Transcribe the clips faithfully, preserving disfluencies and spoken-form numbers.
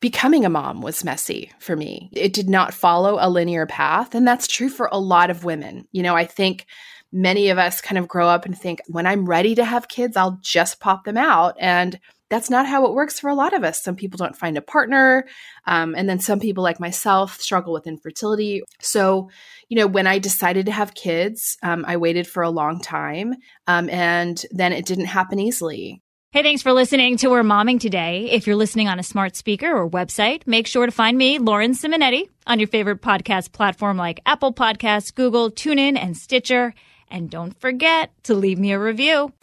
becoming a mom was messy for me. It did not follow a linear path. And that's true for a lot of women. You know, I think many of us kind of grow up and think, when I'm ready to have kids, I'll just pop them out. And that's not how it works for a lot of us. Some people don't find a partner. Um, and then some people like myself struggle with infertility. So, you know, when I decided to have kids, um, I waited for a long time. Um, and then it didn't happen easily. Hey, thanks for listening to We're Momming Today. If you're listening on a smart speaker or website, make sure to find me, Lauren Simonetti, on your favorite podcast platform like Apple Podcasts, Google, TuneIn, and Stitcher. And don't forget to leave me a review.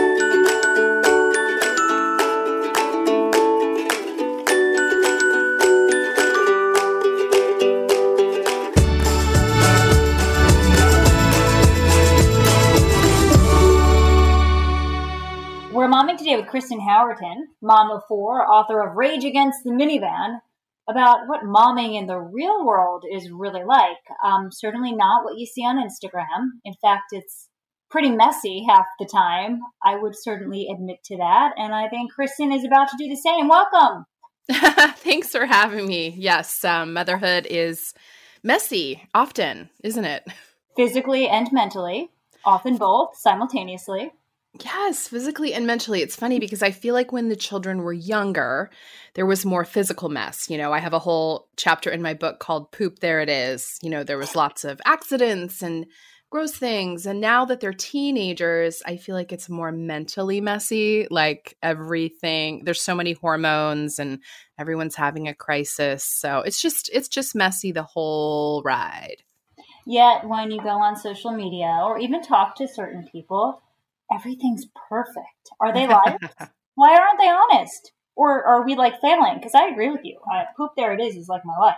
We're Momming Today with Kristen Howerton, mom of four, author of Rage Against the Minivan, about what momming in the real world is really like. Um, certainly not what you see on Instagram. In fact, it's pretty messy half the time. I would certainly admit to that. And I think Kristen is about to do the same. Welcome. Thanks for having me. Yes, um, motherhood is messy often, isn't it? Physically and mentally, often both simultaneously. Yes, physically and mentally. It's funny because I feel like when the children were younger, there was more physical mess. You know, I have a whole chapter in my book called Poop, There It Is. You know, there was lots of accidents and gross things. And now that they're teenagers, I feel like it's more mentally messy. Like everything, there's so many hormones and everyone's having a crisis. So it's just, it's just messy the whole ride. Yet when you go on social media or even talk to certain people, everything's perfect. Are they liars? Why aren't they honest? Or are we like failing? Because I agree with you. I, Poop, There It Is is like my life.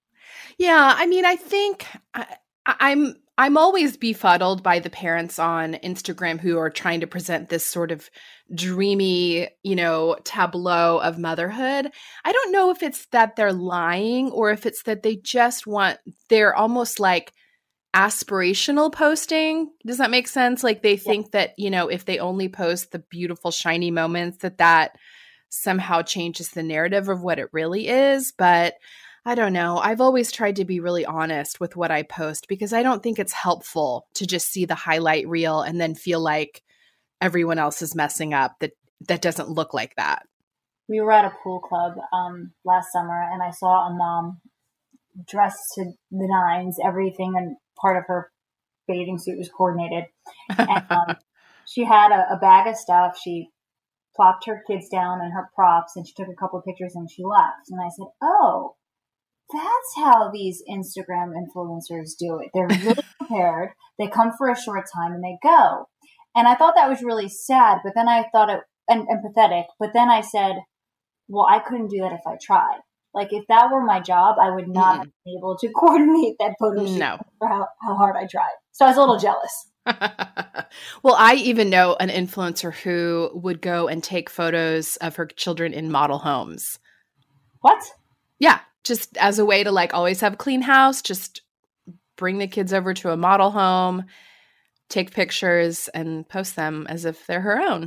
Yeah, I mean, I think I, I'm I'm always befuddled by the parents on Instagram who are trying to present this sort of dreamy, you know, tableau of motherhood. I don't know if it's that they're lying or if it's that they just want, they're almost like aspirational posting. Does that make sense? Like they think yeah. that, you know, if they only post the beautiful, shiny moments, that that somehow changes the narrative of what it really is. But I don't know. I've always tried to be really honest with what I post because I don't think it's helpful to just see the highlight reel and then feel like everyone else is messing up that that doesn't look like that. We were at a pool club um, last summer and I saw a mom dressed to the nines, everything, and part of her bathing suit was coordinated. And um, she had a, a bag of stuff. She plopped her kids down and her props and she took a couple of pictures and she left. And I said, oh, that's how these Instagram influencers do it. They're really prepared. They come for a short time and they go. And I thought that was really sad, but then I thought it, and, and pathetic, but then I said, well, I couldn't do that if I tried. Like, if that were my job, I would not mm. have been able to coordinate that photo shoot no. for how, how hard I tried. So I was a little jealous. Well, I even know an influencer who would go and take photos of her children in model homes. What? Yeah, just as a way to, like, always have a clean house, just bring the kids over to a model home, take pictures, and post them as if they're her own.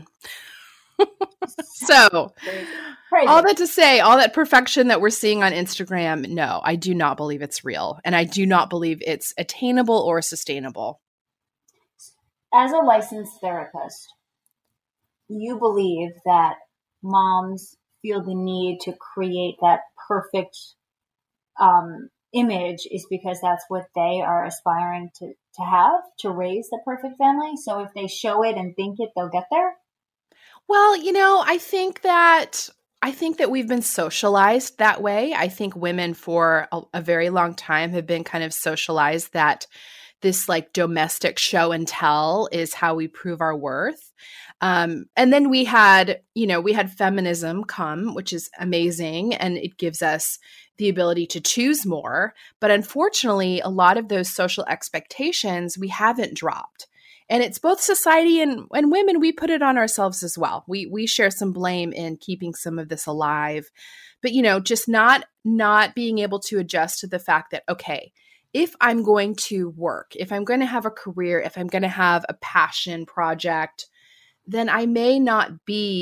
So, Crazy. All that to say, all that perfection that we're seeing on Instagram, no, I do not believe it's real. And I do not believe it's attainable or sustainable. As a licensed therapist, you believe that moms feel the need to create that perfect um, image is because that's what they are aspiring to, to have, to raise the perfect family. So if they show it and think it, they'll get there? Well, you know, I think that I think that we've been socialized that way. I think women for a, a very long time have been kind of socialized that this like domestic show and tell is how we prove our worth. Um, and then we had, you know, we had feminism come, which is amazing. And it gives us the ability to choose more. But unfortunately, a lot of those social expectations we haven't dropped. And it's both society and, and women, we put it on ourselves as well. We we share some blame in keeping some of this alive. But, you know, just not not being able to adjust to the fact that, okay, if I'm going to work, if I'm going to have a career, if I'm going to have a passion project, then I may not be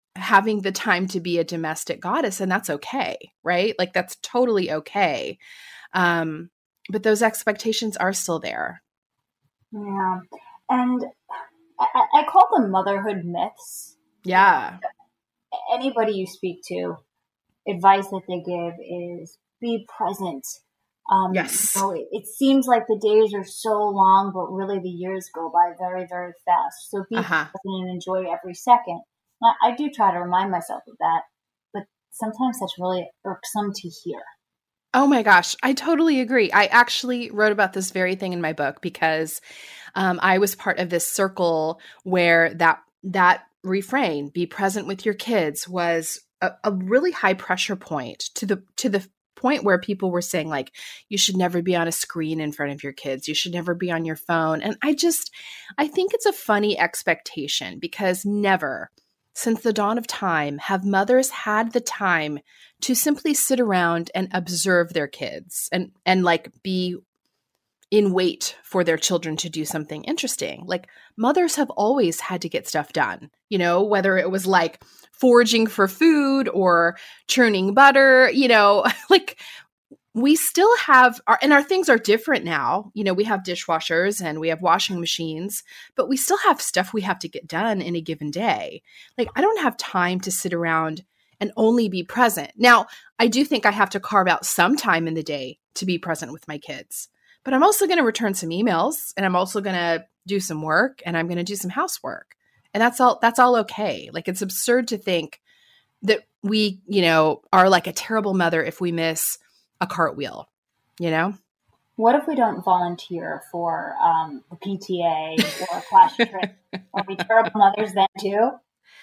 having the time to be a domestic goddess, and that's okay, right? Like that's totally okay. Um, but those expectations are still there. Yeah. And I, I call them motherhood myths. Yeah. Anybody you speak to, advice that they give is be present. Um, Yes. So it, it seems like the days are so long, but really the years go by very, very fast. So be Uh-huh. present and enjoy every second. I, I do try to remind myself of that, but sometimes that's really irksome to hear. Oh my gosh, I totally agree. I actually wrote about this very thing in my book because um, I was part of this circle where that that refrain, "be present with your kids," was a, a really high pressure point to the to the point where people were saying like, you should never be on a screen in front of your kids. You should never be on your phone. And I just, I think it's a funny expectation because never since the dawn of time have mothers had the time to simply sit around and observe their kids and, and like be in wait for their children to do something interesting. Like mothers have always had to get stuff done, you know, whether it was like foraging for food or churning butter, you know, like we still have our, and our things are different now. You know, we have dishwashers and we have washing machines, but we still have stuff we have to get done in a given day. Like I don't have time to sit around and only be present. Now, I do think I have to carve out some time in the day to be present with my kids. But I'm also going to return some emails and I'm also going to do some work and I'm going to do some housework. And that's all that's all okay. Like it's absurd to think that we, you know, are like a terrible mother if we miss a cartwheel, you know? What if we don't volunteer for um, the P T A or a class trip? Are we terrible mothers then too?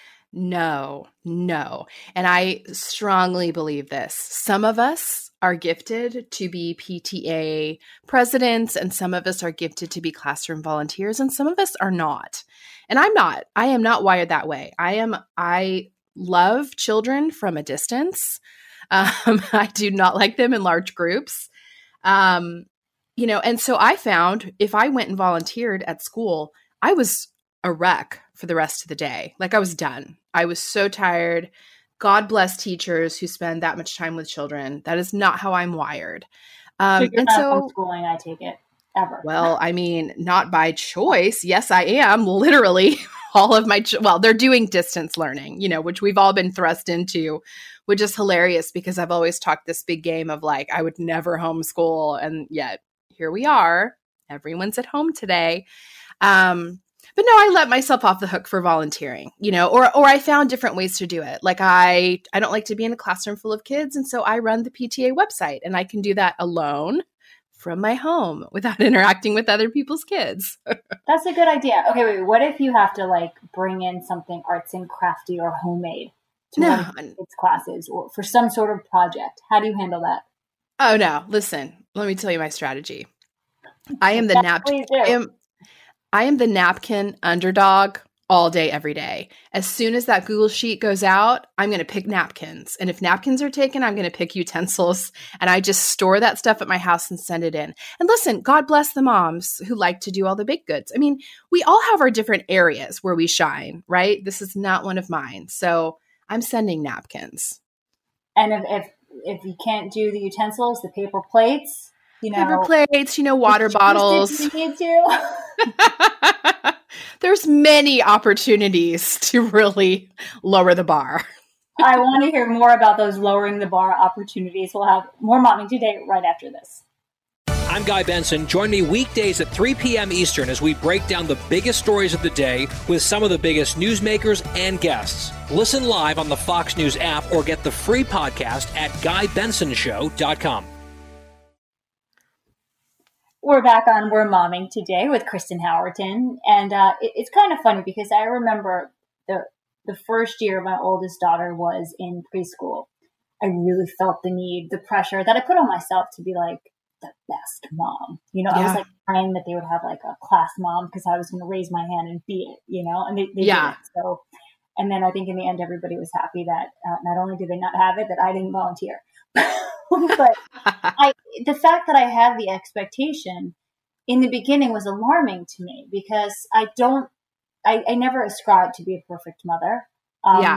No, no. And I strongly believe this. Some of us are gifted to be P T A presidents, and some of us are gifted to be classroom volunteers, and some of us are not. And I'm not. I am not wired that way. I am, I love children from a distance. Um, I do not like them in large groups. Um, you know, and so I found if I went and volunteered at school, I was a wreck for the rest of the day. Like I was done. I was so tired. God bless teachers who spend that much time with children. That is not how I'm wired. Um, So you're and not so, homeschooling, I take it, ever. well, I mean, not by choice. Yes, I am. Literally, all of my, ch- well, they're doing distance learning, you know, which we've all been thrust into, which is hilarious because I've always talked this big game of like, I would never homeschool. And yet here we are. Everyone's at home today. Um, But no, I let myself off the hook for volunteering, you know, or or I found different ways to do it. Like I I don't like to be in a classroom full of kids, and so I run the P T A website, and I can do that alone from my home without interacting with other people's kids. That's a good idea. Okay, wait, what if you have to like bring in something arts and crafty or homemade to No. one of kids' classes or for some sort of project? How do you handle that? Oh no, listen, let me tell you my strategy. I am the That's nap what you do. I am I am the napkin underdog all day, every day. As soon as that Google sheet goes out, I'm going to pick napkins. And if napkins are taken, I'm going to pick utensils. And I just store that stuff at my house and send it in. And listen, God bless the moms who like to do all the baked goods. I mean, we all have our different areas where we shine, right? This is not one of mine. So I'm sending napkins. And if if, if you can't do the utensils, the paper plates, you know, paper plates, you know, water bottles. You need to. There's many opportunities to really lower the bar. I want to hear more about those lowering the bar opportunities. We'll have more Momming Today right after this. I'm Guy Benson. Join me weekdays at three p.m. Eastern as we break down the biggest stories of the day with some of the biggest newsmakers and guests. Listen live on the Fox News app or get the free podcast at guy benson show dot com. We're back on We're Momming Today with Kristen Howerton. And uh, it, it's kind of funny because I remember the the first year my oldest daughter was in preschool. I really felt the need, the pressure that I put on myself to be like the best mom. You know, yeah. I was like praying that they would have like a class mom because I was going to raise my hand and be it, you know, and they, they yeah. didn't. So, and then I think in the end, everybody was happy that uh, not only did they not have it, that I didn't volunteer. But I, the fact that I had the expectation in the beginning was alarming to me because I don't, I, I never ascribed to be a perfect mother. Um, yeah.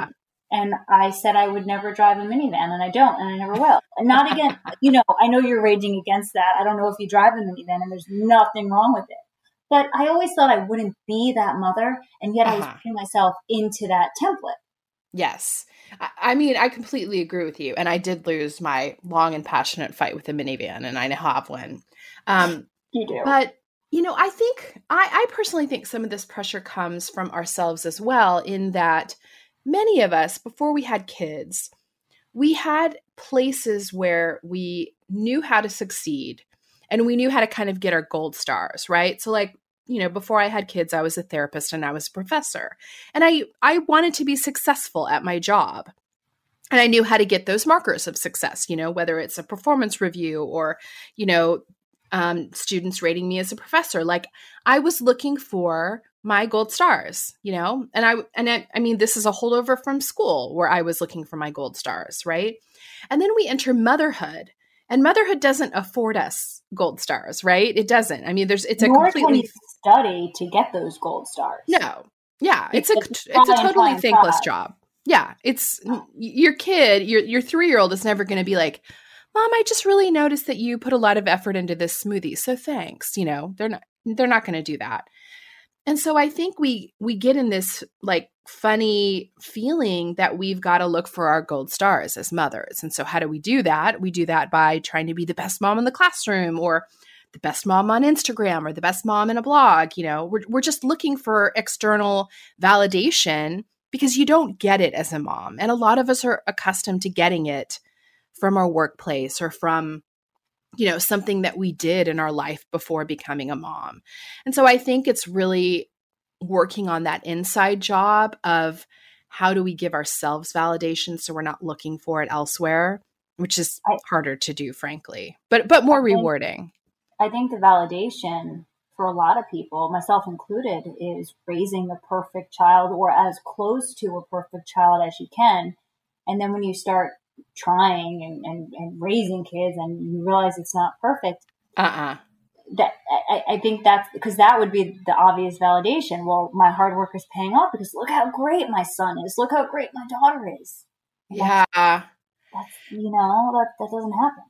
And I said I would never drive a minivan, and I don't, and I never will. And not again, you know, I know you're raging against that. I don't know if you drive a minivan, and there's nothing wrong with it. But I always thought I wouldn't be that mother, and yet uh-huh. I was putting myself into that template. Yes. I mean, I completely agree with you. And I did lose my long and passionate fight with a minivan, and I now have one. Um, you do. But, you know, I think, I, I personally think some of this pressure comes from ourselves as well, in that many of us, before we had kids, we had places where we knew how to succeed and we knew how to kind of get our gold stars, right? So like, you know, before I had kids, I was a therapist and I was a professor, and I, I wanted to be successful at my job. And I knew how to get those markers of success, you know, whether it's a performance review or, you know, um, students rating me as a professor. Like, I was looking for my gold stars, you know, and I, and I, I mean, this is a holdover from school where I was looking for my gold stars. Right. And then we enter motherhood, and motherhood doesn't afford us gold stars, right? It doesn't. I mean, there's, it's Nor a completely can you study to get those gold stars. No. Yeah. It's, it's a, it's a totally thankless job. Yeah. It's your kid, your, your three-year-old is never going to be like, Mom, I just really noticed that you put a lot of effort into this smoothie, so thanks. You know, they're not, they're not going to do that. And so I think we, we get in this like funny feeling that we've got to look for our gold stars as mothers. And so how do we do that? We do that by trying to be the best mom in the classroom, or the best mom on Instagram, or the best mom in a blog. You know, we're, we're just looking for external validation because you don't get it as a mom. And a lot of us are accustomed to getting it from our workplace or from, you know, something that we did in our life before becoming a mom. And so I think it's really working on that inside job of how do we give ourselves validation so we're not looking for it elsewhere, which is I, harder to do, frankly, but but more I think, rewarding. I think the validation for a lot of people, myself included, is raising the perfect child, or as close to a perfect child as you can. And then when you start trying and, and, and raising kids and you realize it's not perfect, uh-uh. that I, I think that's because that would be the obvious validation. Well, my hard work is paying off because look how great my son is. Look how great my daughter is. Yeah. That's, that's you know, that, that doesn't happen.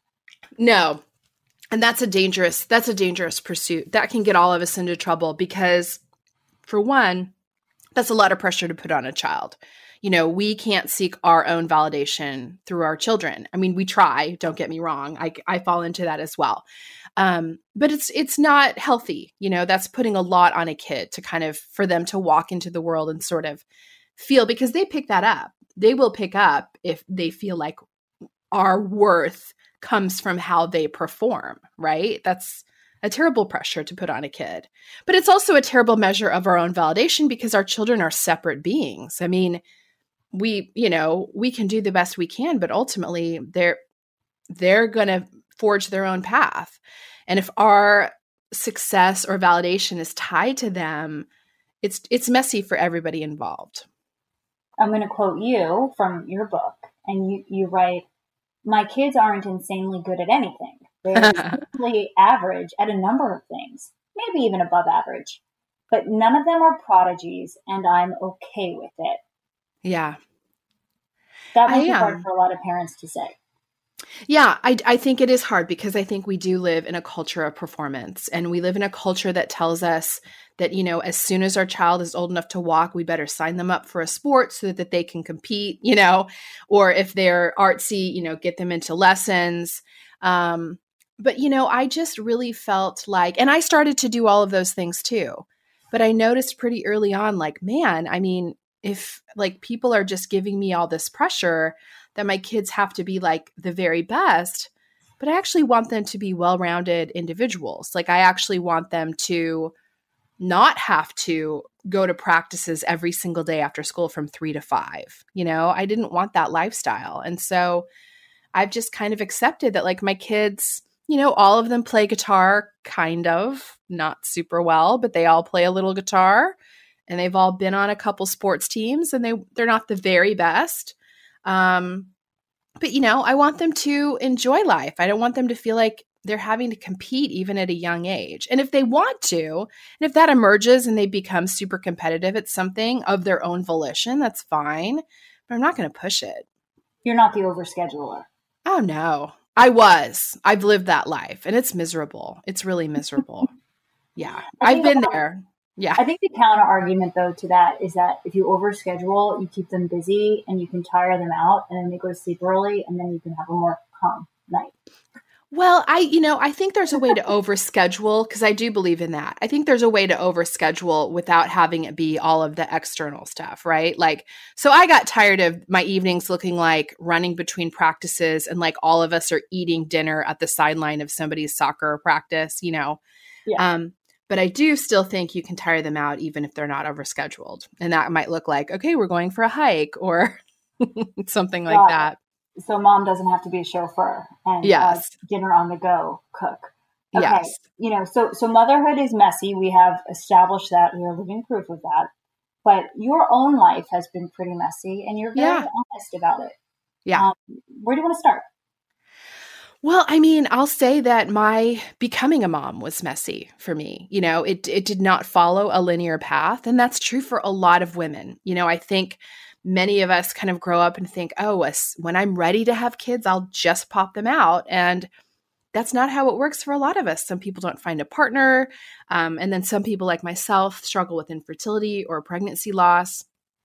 No. And that's a dangerous, that's a dangerous pursuit. That can get all of us into trouble because, for one, that's a lot of pressure to put on a child. You know, we can't seek our own validation through our children. I mean, we try, don't get me wrong. I, I fall into that as well. Um, but it's, it's not healthy. You know, that's putting a lot on a kid to kind of, for them to walk into the world and sort of feel, because they pick that up. They will pick up if they feel like our worth comes from how they perform, right? That's a terrible pressure to put on a kid. But it's also a terrible measure of our own validation because our children are separate beings. I mean, we, you know, we can do the best we can, but ultimately they're, they're going to forge their own path. And if our success or validation is tied to them, it's, it's messy for everybody involved. I'm going to quote you from your book, and you, you write, "My kids aren't insanely good at anything. They're simply average at a number of things, maybe even above average, but none of them are prodigies, and I'm okay with it." Yeah. That might be hard for a lot of parents to say. Yeah, I, I think it is hard because I think we do live in a culture of performance, and we live in a culture that tells us that, you know, as soon as our child is old enough to walk, we better sign them up for a sport so that they can compete, you know, or if they're artsy, you know, get them into lessons. Um, but, you know, I just really felt like, and I started to do all of those things too, but I noticed pretty early on, like, man, I mean, if like people are just giving me all this pressure that my kids have to be like the very best, but I actually want them to be well-rounded individuals. Like, I actually want them to not have to go to practices every single day after school from three to five. You know, I didn't want that lifestyle. And so I've just kind of accepted that, like, my kids, you know, all of them play guitar, kind of, not super well, but they all play a little guitar, and they've all been on a couple sports teams, and they, they're not the very best. Um, but, you know, I want them to enjoy life. I don't want them to feel like they're having to compete even at a young age. And if they want to, and if that emerges and they become super competitive at something of their own volition, that's fine. but I'm not going to push it. You're not the overscheduler. Oh, no. I was. I've lived that life, and it's miserable. It's really miserable. Yeah. I've been about, there. Yeah. I think the counter argument, though, to that is that if you overschedule, you keep them busy and you can tire them out, and then they go to sleep early, and then you can have a more calm night. Well, I, you know, I think there's a way to overschedule, because I do believe in that. I think there's a way to overschedule without having it be all of the external stuff, right? Like, so I got tired of my evenings looking like running between practices and like all of us are eating dinner at the sideline of somebody's soccer practice, you know? Yeah. Um, but I do still think you can tire them out even if they're not overscheduled. And that might look like, okay, we're going for a hike or something like yeah. that. So mom doesn't have to be a chauffeur and yes. uh, dinner on the go cook. Okay. Yes. You know, so, so motherhood is messy. We have established that. We are living proof of that. But your own life has been pretty messy and you're very yeah. honest about it. Yeah. Um, where do you want to start? Well, I mean, I'll say that my becoming a mom was messy for me. You know, it it did not follow a linear path. And that's true for a lot of women. You know, I think many of us kind of grow up and think, oh, when I'm ready to have kids, I'll just pop them out. And that's not how it works for a lot of us. Some people don't find a partner. Um, and then some people like myself struggle with infertility or pregnancy loss.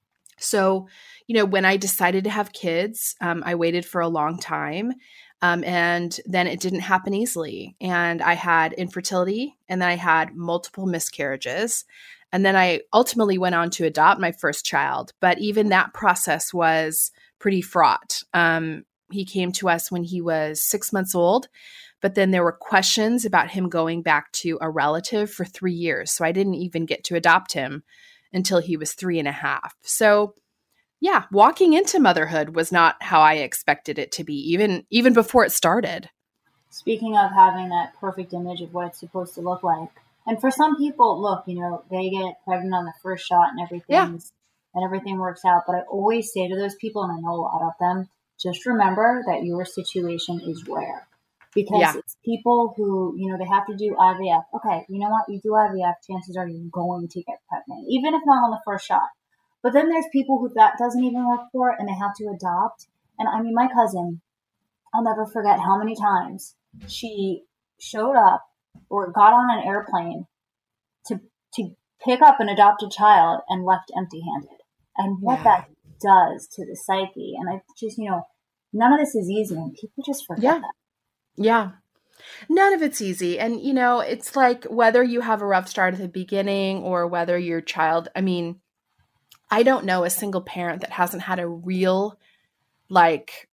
So, you know, when I decided to have kids, um, I waited for a long time. Um, and then it didn't happen easily. And I had infertility, and then I had multiple miscarriages. And then I ultimately went on to adopt my first child. But even that process was pretty fraught. Um, he came to us when he was six months old. But then there were questions about him going back to a relative for three years. So I didn't even get to adopt him until he was three and a half. So yeah, walking into motherhood was not how I expected it to be, even even before it started. Speaking of having that perfect image of what it's supposed to look like. And for some people, look, you know, they get pregnant on the first shot and everything, yeah. and everything works out. But I always say to those people, and I know a lot of them, just remember that your situation is rare. Because yeah. it's people who, you know, they have to do I V F. Okay, you know what? You do I V F, chances are you're going to get pregnant, even if not on the first shot. But then there's people who that doesn't even work for, and they have to adopt. And I mean, my cousin, I'll never forget how many times she showed up or got on an airplane to to pick up an adopted child and left empty-handed. And what yeah. that does to the psyche. And I just, you know, none of this is easy, and people just forget yeah. that. Yeah. None of it's easy. And, you know, it's like whether you have a rough start at the beginning or whether your child, I mean, I don't know a single parent that hasn't had a real, like,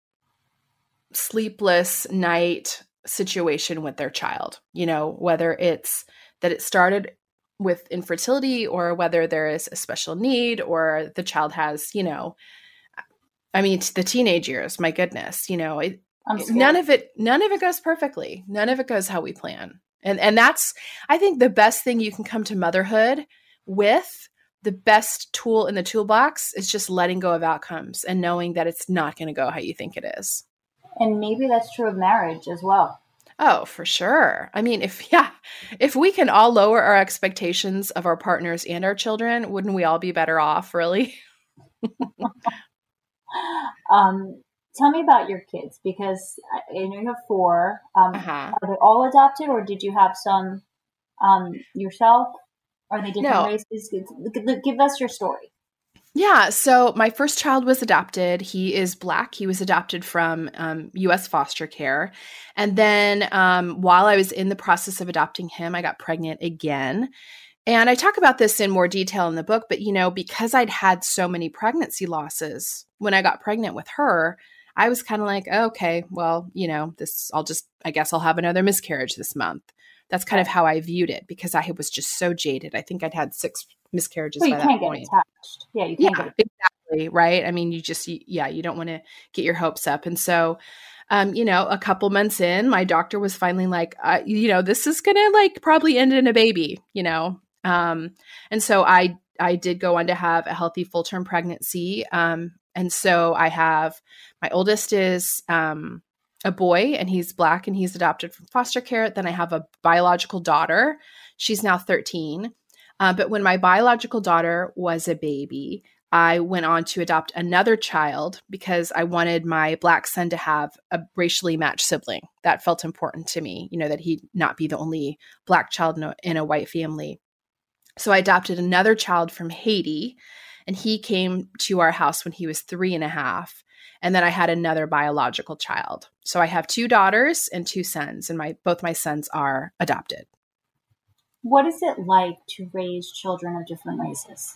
sleepless night situation with their child, you know, whether it's that it started with infertility or whether there is a special need or the child has, you know, I mean, the teenage years, my goodness, you know, it, none of it, none of it goes perfectly. None of it goes how we plan. And, and that's, I think the best thing you can come to motherhood with, the best tool in the toolbox is just letting go of outcomes and knowing that it's not going to go how you think it is. And maybe that's true of marriage as well. Oh, for sure. I mean, if, yeah, if we can all lower our expectations of our partners and our children, wouldn't we all be better off, really? um, tell me about your kids, because I know you have four. Um, uh-huh. Are they all adopted, or did you have some um, yourself? Are they different no. races? Give us your story. Yeah. So my first child was adopted. He is Black. He was adopted from um, U S foster care. And then um, while I was in the process of adopting him, I got pregnant again. And I talk about this in more detail in the book, but, you know, because I'd had so many pregnancy losses when I got pregnant with her, I was kind of like, oh, okay, well, you know, this, I'll just, I guess I'll have another miscarriage this month. That's kind of how I viewed it because I was just so jaded. I think I'd had six miscarriages well, by you that can't point. Get attached. Yeah, you can't yeah, get attached. Exactly. Right. I mean, you just, you, yeah, you don't want to get your hopes up. And so, um, you know, a couple months in, my doctor was finally like, uh, you know, this is going to like probably end in a baby, you know? Um, and so I, I did go on to have a healthy full-term pregnancy. Um, and so I have, my oldest is, um, a boy, and he's Black, and he's adopted from foster care. Then I have a biological daughter. She's now thirteen. Uh, but when my biological daughter was a baby, I went on to adopt another child because I wanted my Black son to have a racially matched sibling. That felt important to me, you know, that he not be the only Black child in a, in a white family. So I adopted another child from Haiti, and he came to our house when he was three and a half. And then I had another biological child. So I have two daughters and two sons, and my both my sons are adopted. What is it like to raise children of different races?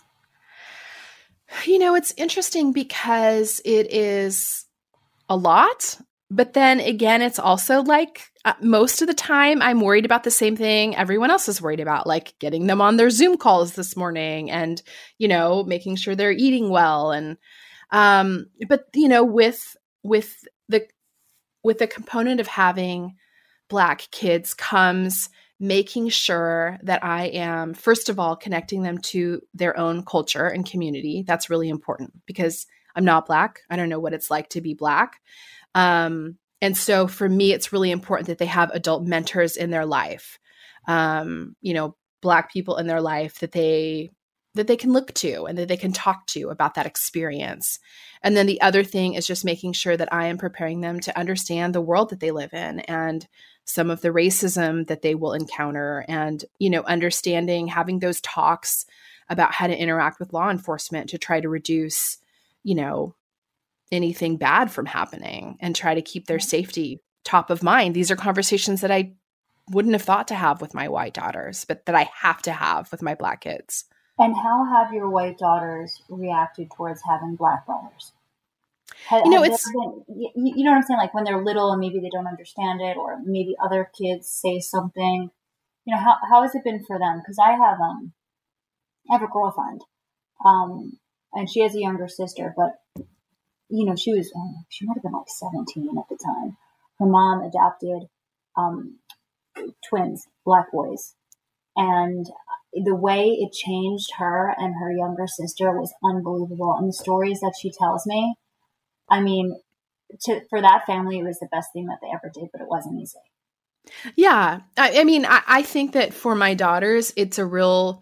You know, it's interesting because it is a lot, but then again, it's also like uh, most of the time I'm worried about the same thing everyone else is worried about, like getting them on their Zoom calls this morning and, you know, making sure they're eating well. And, um, but, you know, with, with the, with the component of having Black kids comes making sure that I am, first of all, connecting them to their own culture and community. That's really important because I'm not Black. I don't know what it's like to be Black. Um, and so for me, it's really important that they have adult mentors in their life, um, you know, Black people in their life that they that they can look to and that they can talk to about that experience. And then the other thing is just making sure that I am preparing them to understand the world that they live in and some of the racism that they will encounter and, you know, understanding, having those talks about how to interact with law enforcement to try to reduce, you know, anything bad from happening and try to keep their safety top of mind. These are conversations that I wouldn't have thought to have with my white daughters, but that I have to have with my Black kids. And how have your white daughters reacted towards having Black brothers? Have, you know, have it's, been, you, you know what I'm saying? Like when they're little and maybe they don't understand it, or maybe other kids say something, you know, how, how has it been for them? Cause I have, um, I have a girlfriend, um, and she has a younger sister, but you know, she was, oh, she might've been like seventeen at the time. Her mom adopted, um, twins, Black boys. And the way it changed her and her younger sister was unbelievable. And the stories that she tells me, I mean, to, for that family, it was the best thing that they ever did, but it wasn't easy. Yeah. I, I mean, I, I think that for my daughters, it's a real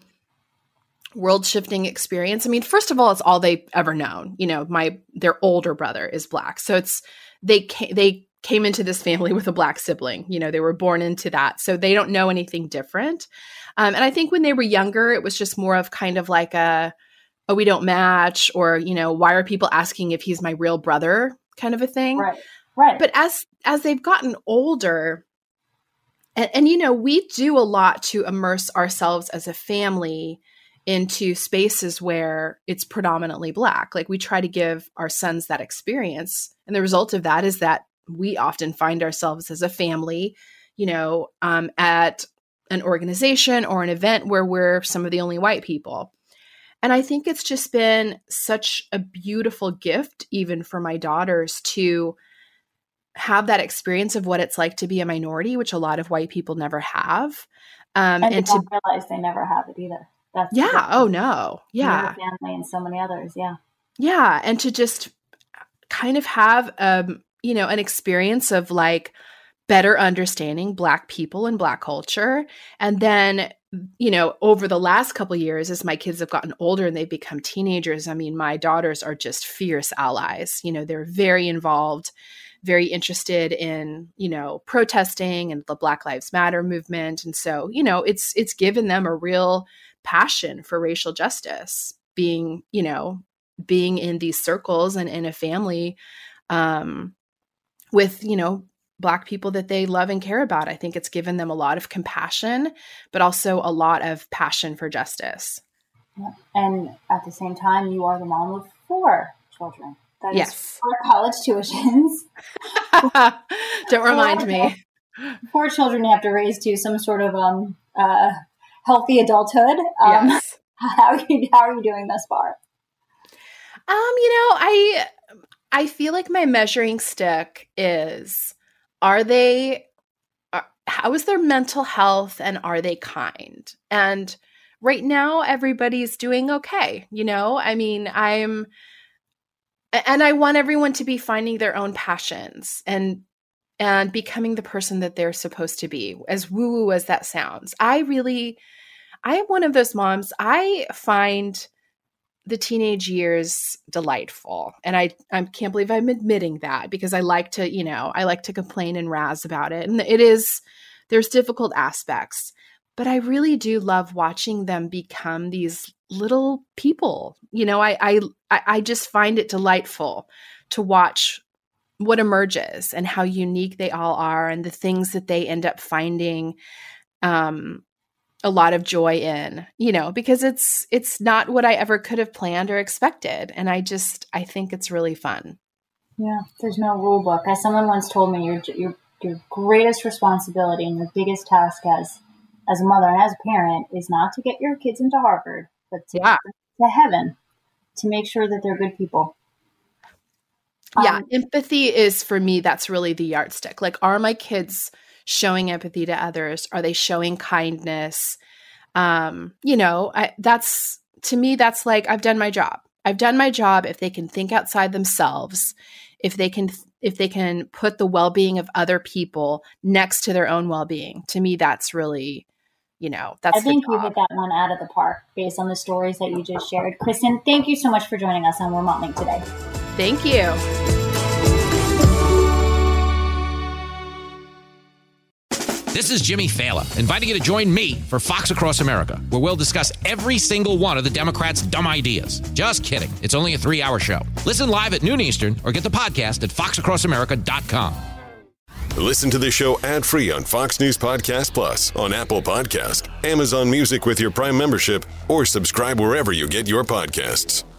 world shifting experience. I mean, first of all, it's all they've ever known. You know, my, their older brother is Black. So it's, they came, they came into this family with a Black sibling. You know, they were born into that. So they don't know anything different. Um, and I think when they were younger, it was just more of kind of like a, oh, we don't match, or, you know, why are people asking if he's my real brother kind of a thing. Right. Right. But as, as they've gotten older, and, and, you know, we do a lot to immerse ourselves as a family into spaces where it's predominantly Black. Like we try to give our sons that experience. And the result of that is that we often find ourselves as a family, you know, um, at an organization or an event where we're some of the only white people. And I think it's just been such a beautiful gift, even for my daughters, to have that experience of what it's like to be a minority, which a lot of white people never have. Um, and, and to to realize they never have it either. That's yeah. Oh no. Yeah. Your family and so many others. Yeah. Yeah. And to just kind of have, um, you know, an experience of like better understanding Black people and Black culture. And then, you know, over the last couple of years, as my kids have gotten older and they've become teenagers, I mean, my daughters are just fierce allies. You know, they're very involved, very interested in, you know, protesting and the Black Lives Matter movement. And so, you know, it's, it's given them a real passion for racial justice, being, you know, being in these circles and in a family, um, with, you know, Black people that they love and care about. I think it's given them a lot of compassion, but also a lot of passion for justice. Yeah. And at the same time, you are the mom of four children. That yes. is four college tuitions. Don't remind me. Four children you have to raise to some sort of um uh healthy adulthood. Um, yes. How are you, how are you doing thus far? Um, you know, I I feel like my measuring stick is, are they, are, how is their mental health, and are they kind? And right now, everybody's doing okay. You know, I mean, I'm, and I want everyone to be finding their own passions and, and becoming the person that they're supposed to be, as woo-woo as that sounds. I really, I am one of those moms. I find the teenage years delightful. And I, I can't believe I'm admitting that, because I like to, you know, I like to complain and razz about it. And it is, there's difficult aspects, but I really do love watching them become these little people. You know, I, I, I just find it delightful to watch what emerges and how unique they all are, and the things that they end up finding um, a lot of joy in, you know, because it's, it's not what I ever could have planned or expected. And I just, I think it's really fun. Yeah. There's no rule book. As someone once told me, your, your, your greatest responsibility and your biggest task as, as a mother and as a parent is not to get your kids into Harvard, but to, yeah. to heaven, to make sure that they're good people. Yeah. Um, Empathy is, for me, that's really the yardstick. Like, are my kids showing empathy to others? Are they showing kindness? Um, you know, I, that's, to me, that's like, I've done my job. I've done my job. If they can think outside themselves, if they can, if they can put the well-being of other people next to their own well-being, to me, that's really, you know, that's I think you hit that one out of the park based on the stories that you just shared. Kristen, thank you so much for joining us on We're Momming today. Thank you. This is Jimmy Fallon, inviting you to join me for Fox Across America, where we'll discuss every single one of the Democrats' dumb ideas. Just kidding. It's only a three-hour show. Listen live at noon Eastern or get the podcast at fox across america dot com. Listen to the show ad-free on Fox News Podcast Plus, on Apple Podcast, Amazon Music with your Prime membership, or subscribe wherever you get your podcasts.